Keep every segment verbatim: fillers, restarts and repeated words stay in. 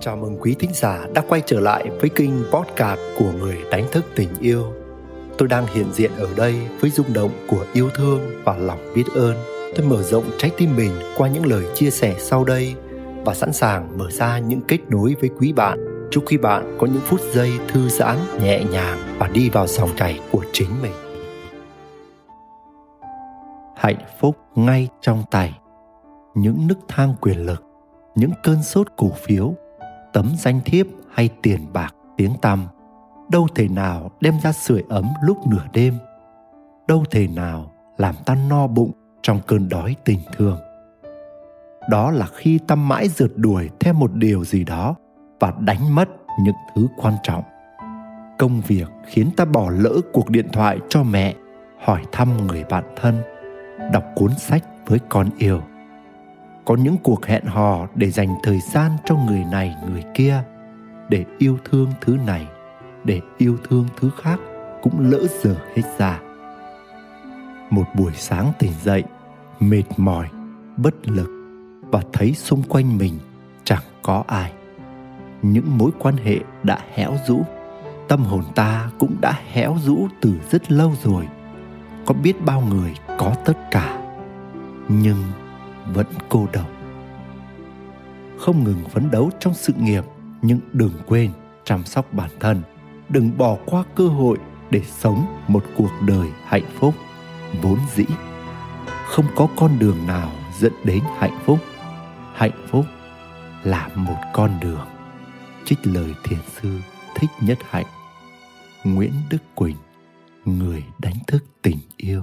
Chào mừng quý thính giả đã quay trở lại với kênh podcast của Người Đánh Thức Tình Yêu. Tôi đang hiện diện ở đây với rung động của yêu thương và lòng biết ơn. Tôi mở rộng trái tim mình qua những lời chia sẻ sau đây và sẵn sàng mở ra những kết nối với quý bạn. Chúc quý bạn có những phút giây thư giãn, nhẹ nhàng và đi vào dòng chảy của chính mình. Hạnh phúc ngay trong tay. Những nức thang quyền lực, những cơn sốt cổ phiếu, tấm danh thiếp hay tiền bạc tiếng tăm đâu thể nào đem ra sưởi ấm lúc nửa đêm, đâu thể nào làm ta no bụng trong cơn đói tình thương. Đó là khi ta mãi rượt đuổi theo một điều gì đó và đánh mất những thứ quan trọng. Công việc khiến ta bỏ lỡ cuộc điện thoại cho mẹ, hỏi thăm người bạn thân, đọc cuốn sách với con yêu. Có những cuộc hẹn hò để dành thời gian cho người này người kia, để yêu thương thứ này, để yêu thương thứ khác cũng lỡ dở hết ra. Một buổi sáng tỉnh dậy, mệt mỏi, bất lực và thấy xung quanh mình chẳng có ai. Những mối quan hệ đã héo rũ, tâm hồn ta cũng đã héo rũ từ rất lâu rồi. Có biết bao người có tất cả, nhưng vẫn cô độc. Không ngừng phấn đấu trong sự nghiệp, nhưng đừng quên chăm sóc bản thân. Đừng bỏ qua cơ hội để sống một cuộc đời hạnh phúc. Vốn dĩ không có con đường nào dẫn đến hạnh phúc. Hạnh phúc là một con đường. Trích lời thiền sư Thích Nhất Hạnh. Nguyễn Đức Quỳnh, Người Đánh Thức Tình Yêu.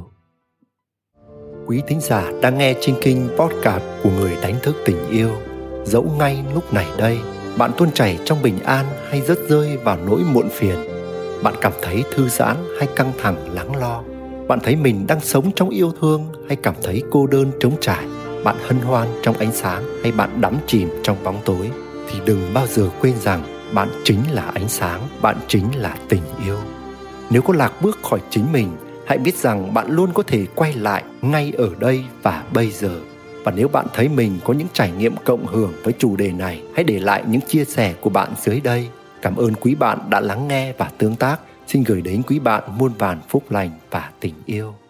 Quý thính giả đang nghe trên kênh podcast của Người Đánh Thức Tình Yêu. Dẫu ngay lúc này đây bạn tuôn chảy trong bình an hay rớt rơi vào nỗi muộn phiền, bạn cảm thấy thư giãn hay căng thẳng lắng lo, bạn thấy mình đang sống trong yêu thương hay cảm thấy cô đơn trống trải, bạn hân hoan trong ánh sáng hay bạn đắm chìm trong bóng tối, thì đừng bao giờ quên rằng bạn chính là ánh sáng, bạn chính là tình yêu. Nếu có lạc bước khỏi chính mình, hãy biết rằng bạn luôn có thể quay lại ngay ở đây và bây giờ. Và nếu bạn thấy mình có những trải nghiệm cộng hưởng với chủ đề này, hãy để lại những chia sẻ của bạn dưới đây. Cảm ơn quý bạn đã lắng nghe và tương tác. Xin gửi đến quý bạn muôn vàn phúc lành và tình yêu.